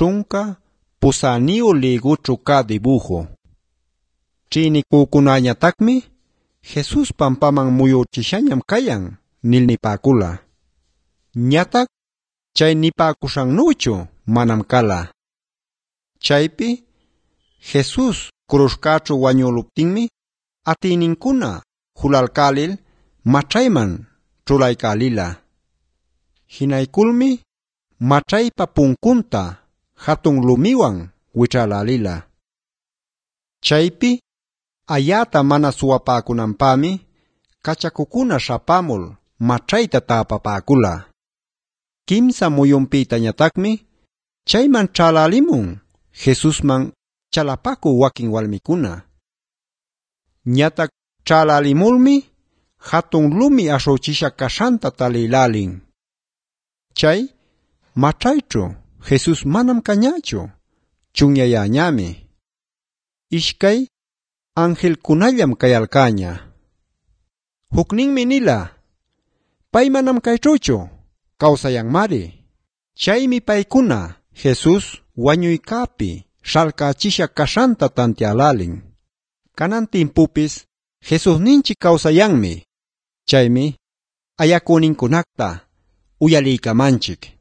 chunka pusaniu liguchu ka dibujo. Chinikukunañatakmi Jesus pampaman muyuchishañam kayan nilnipakula. Ñatak chay nipakushannuchu manam kala. Chaypi Jesus krushkachu wañuluptinmi atininkuna hulalkalil machayman chulaykalila. Hinaykulmi machaypa punkunta hatun lumiwan wichalalila. Chaypi ayata mana suwapakunanpami kachakukuna shapamul machayta tapapakula. Kimsa muyunpitañatakmi chayman chalalimun Jesusman chalapaku wakin walmikuna. Ñatak chalalimulmi hatun lumi ashuchisha kashanta talilalin. Chay machaychu Jesus manam kañachu, chunyayañami. Ishkay angelkunallam kayalkaña. Hukninmi nila, pay manam kaychuchu, kawsayanmari. Chaymi paykuna Jesus wañuykapi shalkachisha kashanta tantialalin. Kanan timpupis Jesus ninchi kawsayanmi. Chaymi ayakuninkunakta uyaliykamanchik.